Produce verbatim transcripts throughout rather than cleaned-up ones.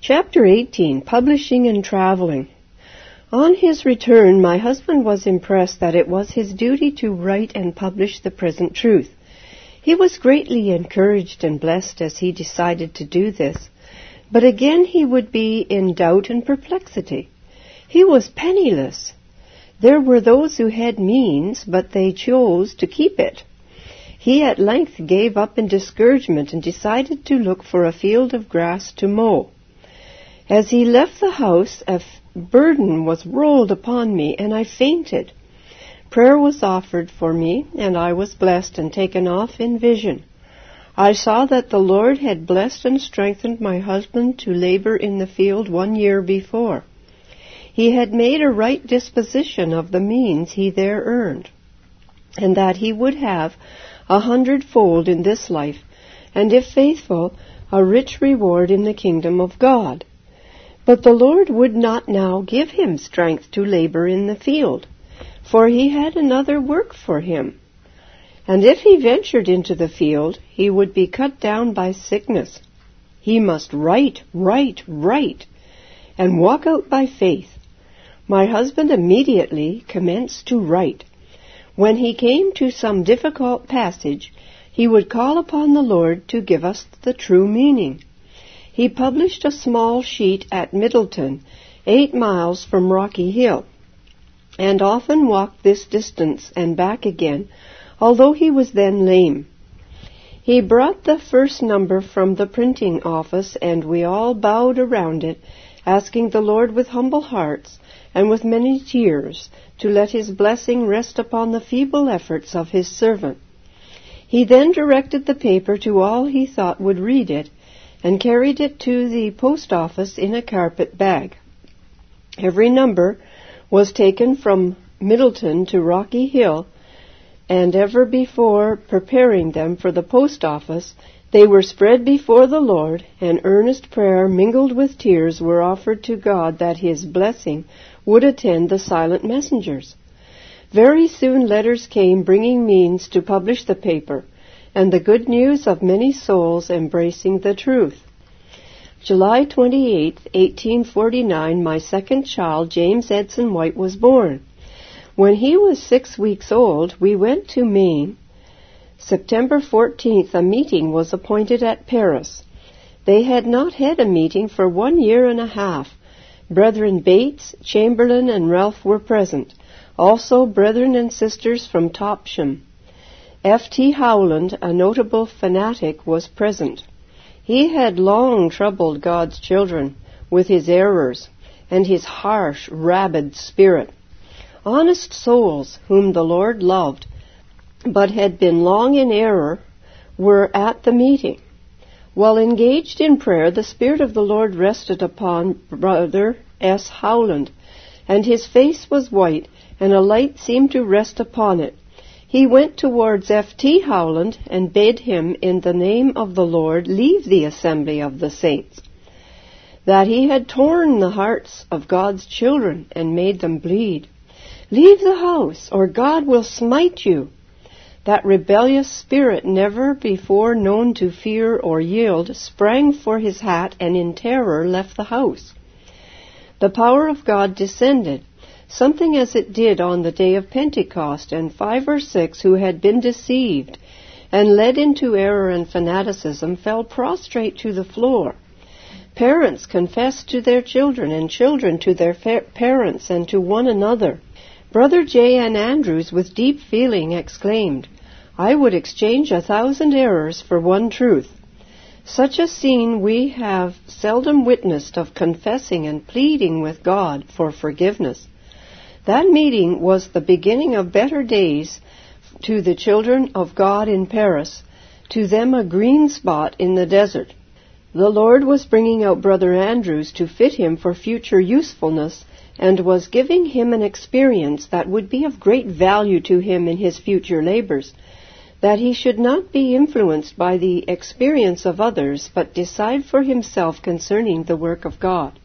Chapter eighteen, Publishing and Traveling. On his return, my husband was impressed that it was his duty to write and publish the present truth. He was greatly encouraged and blessed as he decided to do this, but again he would be in doubt and perplexity. He was penniless. There were those who had means, but they chose to keep it. He at length gave up in discouragement and decided to look for a field of grass to mow. As he left the house, a f- burden was rolled upon me, and I fainted. Prayer was offered for me, and I was blessed and taken off in vision. I saw that the Lord had blessed and strengthened my husband to labor in the field one year before. He had made a right disposition of the means he there earned, and that he would have a hundredfold in this life, and if faithful, a rich reward in the kingdom of God. But the Lord would not now give him strength to labor in the field, for he had another work for him. And if he ventured into the field, he would be cut down by sickness. He must write, write, write, and walk out by faith. My husband immediately commenced to write. When he came to some difficult passage, he would call upon the Lord to give us the true meaning. He published a small sheet at Middleton, eight miles from Rocky Hill, and often walked this distance and back again, although he was then lame. He brought the first number from the printing office, and we all bowed around it, asking the Lord with humble hearts and with many tears to let his blessing rest upon the feeble efforts of his servant. He then directed the paper to all he thought would read it, and carried it to the post office in a carpet bag. Every number was taken from Middleton to Rocky Hill, and ever before preparing them for the post office, they were spread before the Lord, and earnest prayer mingled with tears were offered to God that his blessing would attend the silent messengers. Very soon letters came bringing means to publish the paper, and the good news of many souls embracing the truth. July twenty-eighth, eighteen forty-nine, my second child, James Edson White, was born. When he was six weeks old, we went to Maine. September fourteenth, a meeting was appointed at Paris. They had not had a meeting for one year and a half. Brethren Bates, Chamberlain, and Ralph were present. Also brethren and sisters from Topsham. F T Howland, a notable fanatic, was present. He had long troubled God's children with his errors and his harsh, rabid spirit. Honest souls, whom the Lord loved, but had been long in error, were at the meeting. While engaged in prayer, the Spirit of the Lord rested upon Brother S. Howland, and his face was white, and a light seemed to rest upon it. He went towards F T Howland and bade him, in the name of the Lord, leave the assembly of the saints, that he had torn the hearts of God's children and made them bleed. Leave the house, or God will smite you. That rebellious spirit, never before known to fear or yield, sprang for his hat and in terror left the house. The power of God descended, something as it did on the day of Pentecost, and five or six who had been deceived and led into error and fanaticism fell prostrate to the floor. Parents confessed to their children, and children to their fa- parents and to one another. Brother J. N. Andrews, with deep feeling, exclaimed, "I would exchange a thousand errors for one truth." Such a scene we have seldom witnessed of confessing and pleading with God for forgiveness. That meeting was the beginning of better days to the children of God in Paris, to them a green spot in the desert. The Lord was bringing out Brother Andrews to fit him for future usefulness, and was giving him an experience that would be of great value to him in his future labors, that he should not be influenced by the experience of others, but decide for himself concerning the work of God.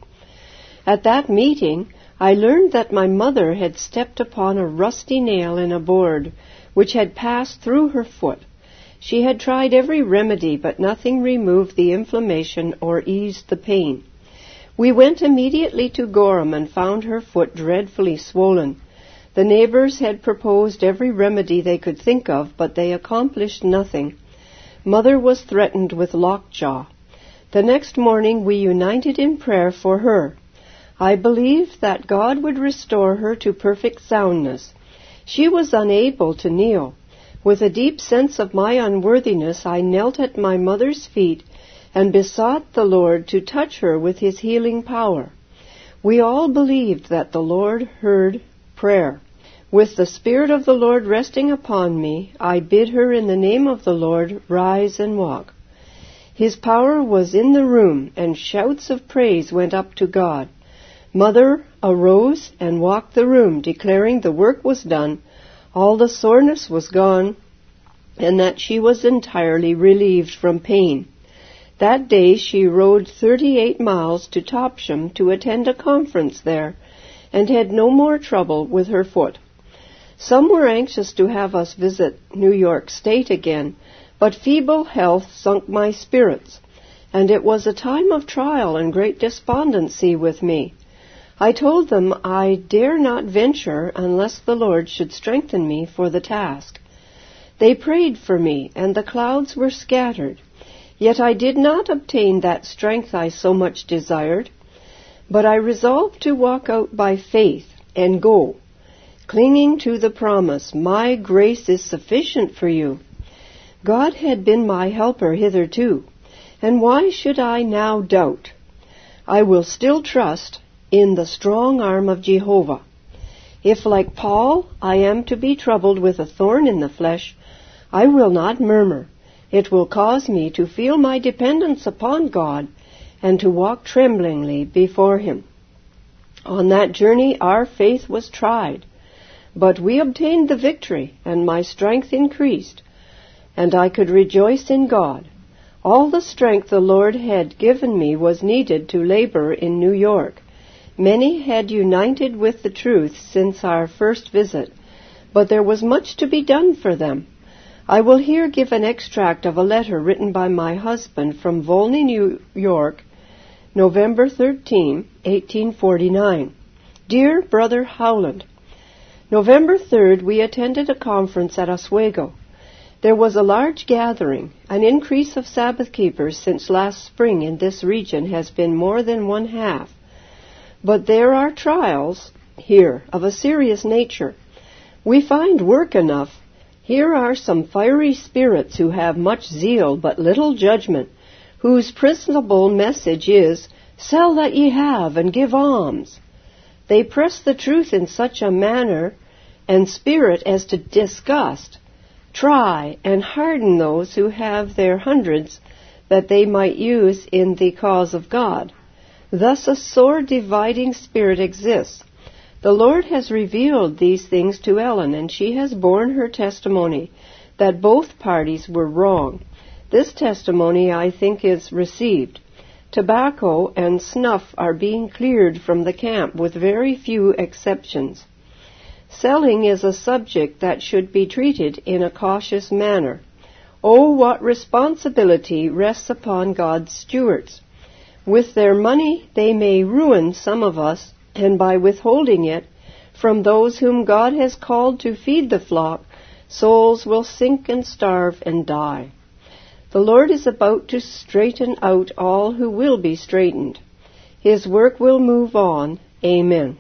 At that meeting, I learned that my mother had stepped upon a rusty nail in a board, which had passed through her foot. She had tried every remedy, but nothing removed the inflammation or eased the pain. We went immediately to Gorham and found her foot dreadfully swollen. The neighbors had proposed every remedy they could think of, but they accomplished nothing. Mother was threatened with lockjaw. The next morning we united in prayer for her. I believed that God would restore her to perfect soundness. She was unable to kneel. With a deep sense of my unworthiness, I knelt at my mother's feet and besought the Lord to touch her with His healing power. We all believed that the Lord heard prayer. With the Spirit of the Lord resting upon me, I bid her in the name of the Lord rise and walk. His power was in the room, and shouts of praise went up to God. Mother arose and walked the room, declaring the work was done, all the soreness was gone, and that she was entirely relieved from pain. That day she rode thirty-eight miles to Topsham to attend a conference there, and had no more trouble with her foot. Some were anxious to have us visit New York State again, but feeble health sunk my spirits, and it was a time of trial and great despondency with me. I told them I dare not venture unless the Lord should strengthen me for the task. They prayed for me, and the clouds were scattered. Yet I did not obtain that strength I so much desired, but I resolved to walk out by faith and go, clinging to the promise, "My grace is sufficient for you." God had been my helper hitherto, and why should I now doubt? I will still trust in the strong arm of Jehovah. If, like Paul, I am to be troubled with a thorn in the flesh, I will not murmur. It will cause me to feel my dependence upon God and to walk tremblingly before Him. On that journey our faith was tried, but we obtained the victory, and my strength increased, and I could rejoice in God. All the strength the Lord had given me was needed to labor in New York. Many had united with the truth since our first visit, but there was much to be done for them. I will here give an extract of a letter written by my husband from Volney, New York, November thirteenth, eighteen forty-nine. Dear Brother Howland, November third we attended a conference at Oswego. There was a large gathering. An increase of Sabbath keepers since last spring in this region has been more than one half. But there are trials here of a serious nature. We find work enough. Here are some fiery spirits who have much zeal but little judgment, whose principal message is, "Sell that ye have and give alms." They press the truth in such a manner and spirit as to disgust, try, and harden those who have their hundreds that they might use in the cause of God. Thus a sore dividing spirit exists. The Lord has revealed these things to Ellen, and she has borne her testimony that both parties were wrong. This testimony, I think, is received. Tobacco and snuff are being cleared from the camp with very few exceptions. Selling is a subject that should be treated in a cautious manner. Oh, what responsibility rests upon God's stewards! With their money they may ruin some of us, and by withholding it from those whom God has called to feed the flock, souls will sink and starve and die. The Lord is about to straighten out all who will be straightened. His work will move on. Amen.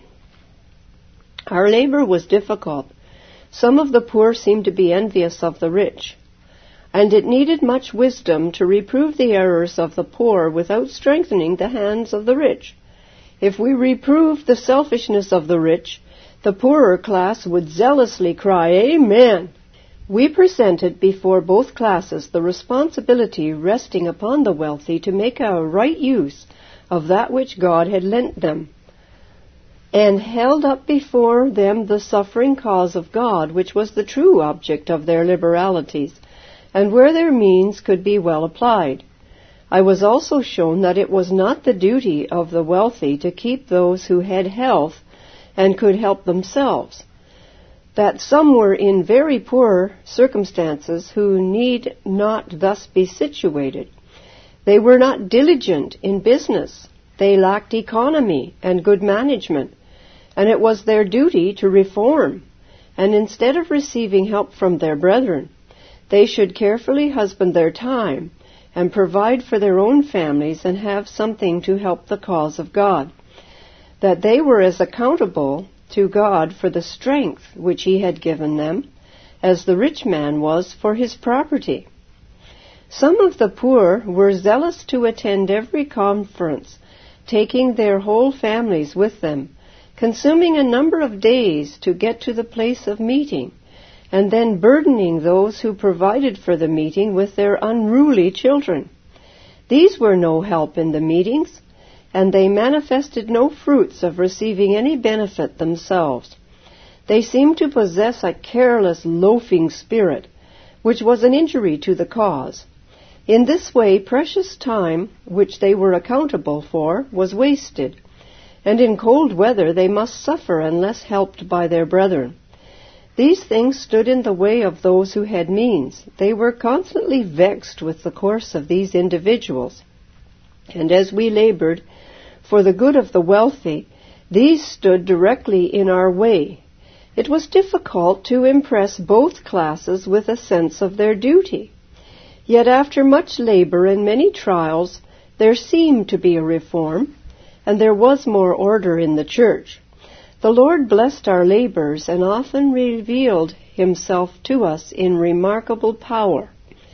Our labor was difficult. Some of the poor seemed to be envious of the rich, and it needed much wisdom to reprove the errors of the poor without strengthening the hands of the rich. If we reproved the selfishness of the rich, the poorer class would zealously cry, "Amen." We presented before both classes the responsibility resting upon the wealthy to make a right use of that which God had lent them, and held up before them the suffering cause of God, which was the true object of their liberalities, and where their means could be well applied. I was also shown that it was not the duty of the wealthy to keep those who had health and could help themselves, that some were in very poor circumstances who need not thus be situated. They were not diligent in business, They lacked economy and good management, and it was their duty to reform, and instead of receiving help from their brethren, they should carefully husband their time and provide for their own families and have something to help the cause of God, that they were as accountable to God for the strength which He had given them as the rich man was for his property. Some of the poor were zealous to attend every conference, taking their whole families with them, consuming a number of days to get to the place of meeting, and then burdening those who provided for the meeting with their unruly children. These were no help in the meetings, and they manifested no fruits of receiving any benefit themselves. They seemed to possess a careless, loafing spirit, which was an injury to the cause. In this way, precious time, which they were accountable for, was wasted, and in cold weather they must suffer unless helped by their brethren. These things stood in the way of those who had means. They were constantly vexed with the course of these individuals, and as we labored for the good of the wealthy, these stood directly in our way. It was difficult to impress both classes with a sense of their duty. Yet after much labor and many trials, there seemed to be a reform, and there was more order in the church. The Lord blessed our labors and often revealed Himself to us in remarkable power.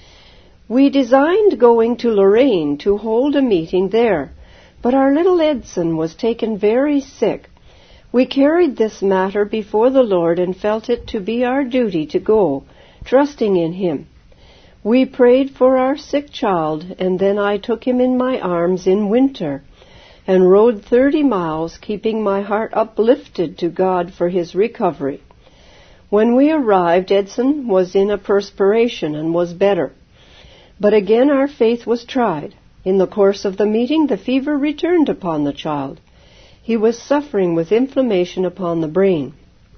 We designed going to Lorraine to hold a meeting there, but our little Edson was taken very sick. We carried this matter before the Lord and felt it to be our duty to go, trusting in Him. We prayed for our sick child, and then I took him in my arms in winter and rode thirty miles, keeping my heart uplifted to God for his recovery. When we arrived, Edson was in a perspiration and was better. But again our faith was tried. In the course of the meeting, the fever returned upon the child. He was suffering with inflammation upon the brain.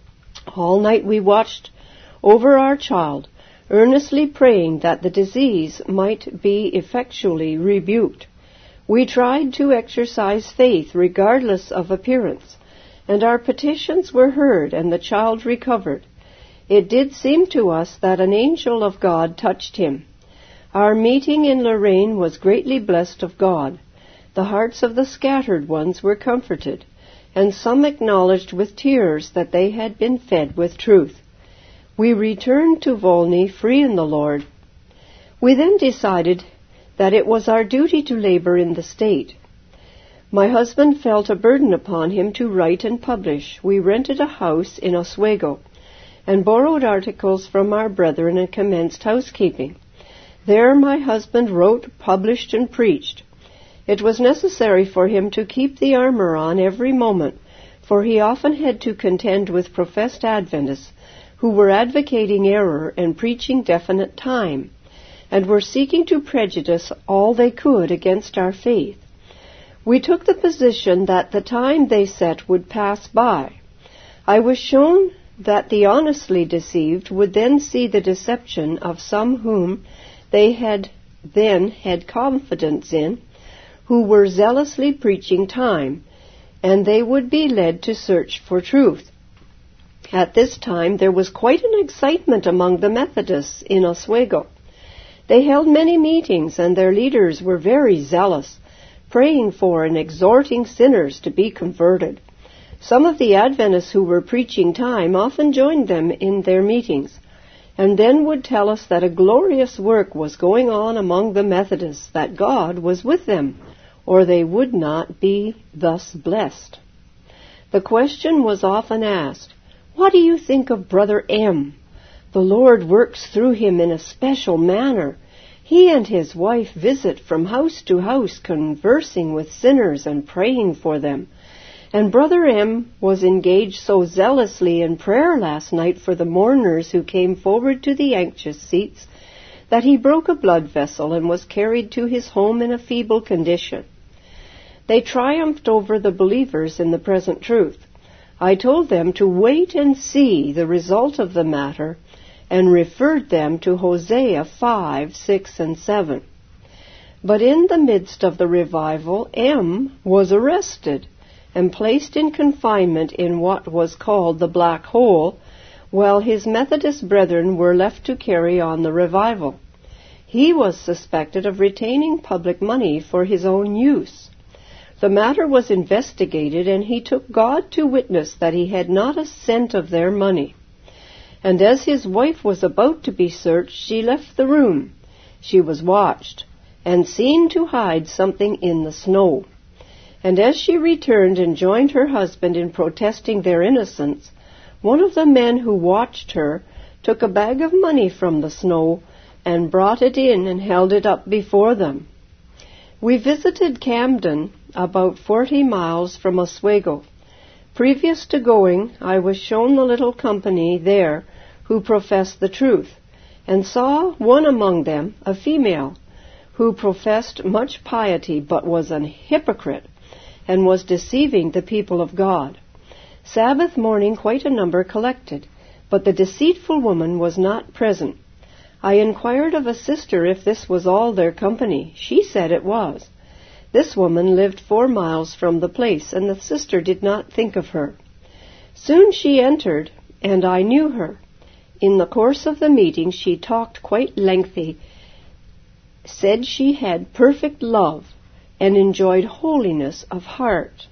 All night we watched over our child, earnestly praying that the disease might be effectually rebuked. We tried to exercise faith regardless of appearance, and our petitions were heard and the child recovered. It did seem to us that an angel of God touched him. Our meeting in Lorraine was greatly blessed of God. The hearts of the scattered ones were comforted, and some acknowledged with tears that they had been fed with truth. We returned to Volney free in the Lord. We then decided that it was our duty to labor in the state. My husband felt a burden upon him to write and publish. We rented a house in Oswego and borrowed articles from our brethren and commenced housekeeping. There my husband wrote, published, and preached. It was necessary for him to keep the armor on every moment, for he often had to contend with professed Adventists who were advocating error and preaching definite time, and were seeking to prejudice all they could against our faith. We took the position that the time they set would pass by. I was shown that the honestly deceived would then see the deception of some whom they had then had confidence in, who were zealously preaching time, and they would be led to search for truth. At this time there was quite an excitement among the Methodists in Oswego. They held many meetings, and their leaders were very zealous, praying for and exhorting sinners to be converted. Some of the Adventists who were preaching time often joined them in their meetings, and then would tell us that a glorious work was going on among the Methodists, that God was with them, or they would not be thus blessed. The question was often asked, "What do you think of Brother M? The Lord works through him in a special manner. He and his wife visit from house to house, conversing with sinners and praying for them. And Brother M was engaged so zealously in prayer last night for the mourners who came forward to the anxious seats that he broke a blood vessel and was carried to his home in a feeble condition." They triumphed over the believers in the present truth. I told them to wait and see the result of the matter, and referred them to Hosea five, six, and seven. But in the midst of the revival, M was arrested and placed in confinement in what was called the Black Hole, while his Methodist brethren were left to carry on the revival. He was suspected of retaining public money for his own use. The matter was investigated, and he took God to witness that he had not a cent of their money. And as his wife was about to be searched, she left the room. She was watched, and seen to hide something in the snow. And as she returned and joined her husband in protesting their innocence, one of the men who watched her took a bag of money from the snow and brought it in and held it up before them. We visited Camden, about forty miles from Oswego. Previous to going, I was shown the little company there who professed the truth, and saw one among them, a female, who professed much piety but was an hypocrite and was deceiving the people of God. Sabbath morning quite a number collected, but the deceitful woman was not present. I inquired of a sister if this was all their company. She said it was. This woman lived four miles from the place, and the sister did not think of her. Soon she entered, and I knew her. In the course of the meeting she talked quite lengthy, said she had perfect love, and enjoyed holiness of heart,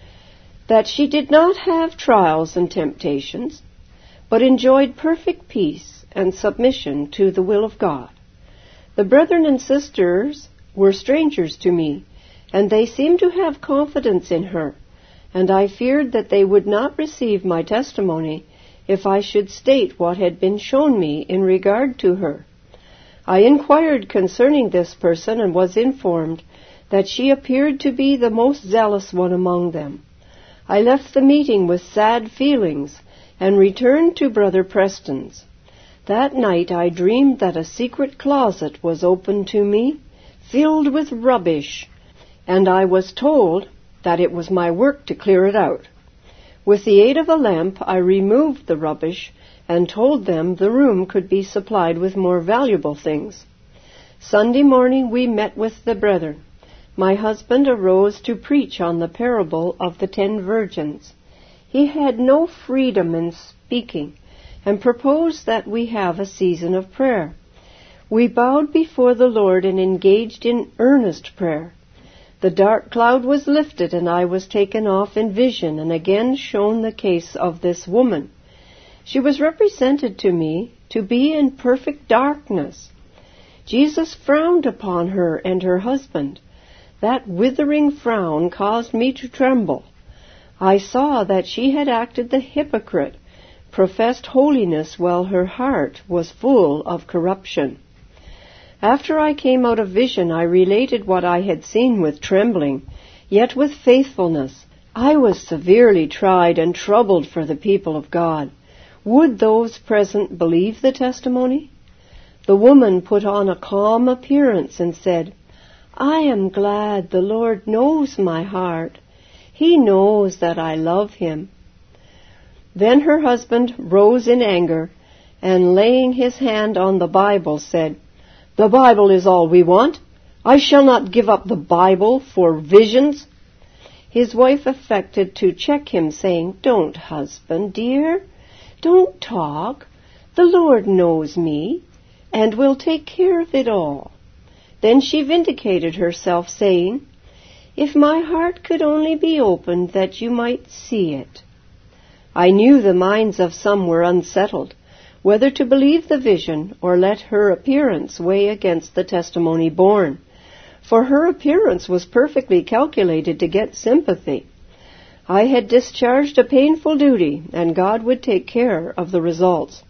that she did not have trials and temptations, but enjoyed perfect peace and submission to the will of God. The brethren and sisters were strangers to me, and they seemed to have confidence in her, and I feared that they would not receive my testimony if I should state what had been shown me in regard to her. I inquired concerning this person, and was informed that she appeared to be the most zealous one among them. I left the meeting with sad feelings, and returned to Brother Preston's. That night I dreamed that a secret closet was opened to me, filled with rubbish, and I was told that it was my work to clear it out. With the aid of a lamp, I removed the rubbish and told them the room could be supplied with more valuable things. Sunday morning we met with the brethren. My husband arose to preach on the parable of the ten virgins. He had no freedom in speaking, and proposed that we have a season of prayer. We bowed before the Lord and engaged in earnest prayer. The dark cloud was lifted, and I was taken off in vision, and again shown the case of this woman. She was represented to me to be in perfect darkness. Jesus frowned upon her and her husband. That withering frown caused me to tremble. I saw that she had acted the hypocrite, professed holiness while her heart was full of corruption. After I came out of vision, I related what I had seen with trembling, yet with faithfulness. I was severely tried and troubled for the people of God. Would those present believe the testimony? The woman put on a calm appearance and said, "I am glad the Lord knows my heart. He knows that I love him." Then her husband rose in anger, and laying his hand on the Bible, said, "The Bible is all we want. I shall not give up the Bible for visions." His wife affected to check him, saying, "Don't, husband, dear. Don't talk. The Lord knows me, and will take care of it all." Then she vindicated herself, saying, "If my heart could only be opened that you might see it." I knew the minds of some were unsettled, whether to believe the vision or let her appearance weigh against the testimony borne, for her appearance was perfectly calculated to get sympathy. I had discharged a painful duty, and God would take care of the results.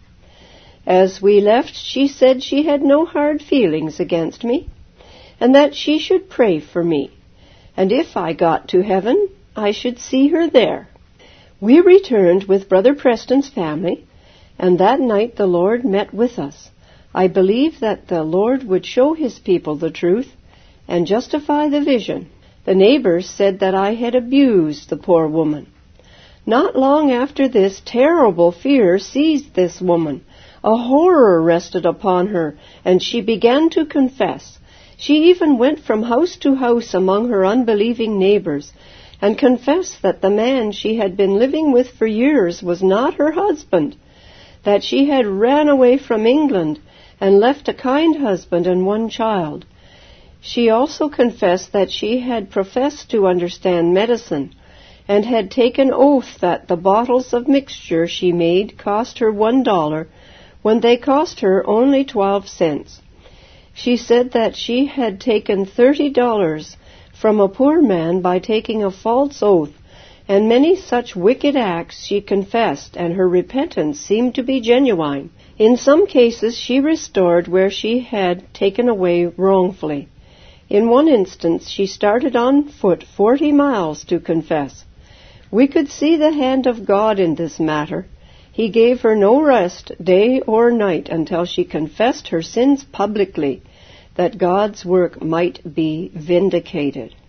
As we left, she said she had no hard feelings against me, and that she should pray for me, and if I got to heaven, I should see her there. We returned with Brother Preston's family, and that night the Lord met with us. I believe that the Lord would show his people the truth and justify the vision. The neighbors said that I had abused the poor woman. Not long after this, terrible fear seized this woman. A horror rested upon her, and she began to confess. She even went from house to house among her unbelieving neighbors and confessed that the man she had been living with for years was not her husband, that she had ran away from England and left a kind husband and one child. She also confessed that she had professed to understand medicine and had taken oath that the bottles of mixture she made cost her one dollar when they cost her only twelve cents. She said that she had taken thirty dollars from a poor man by taking a false oath, and many such wicked acts she confessed, and her repentance seemed to be genuine. In some cases she restored where she had taken away wrongfully. In one instance she started on foot forty miles to confess. We could see the hand of God in this matter. He gave her no rest day or night until she confessed her sins publicly, that God's work might be vindicated.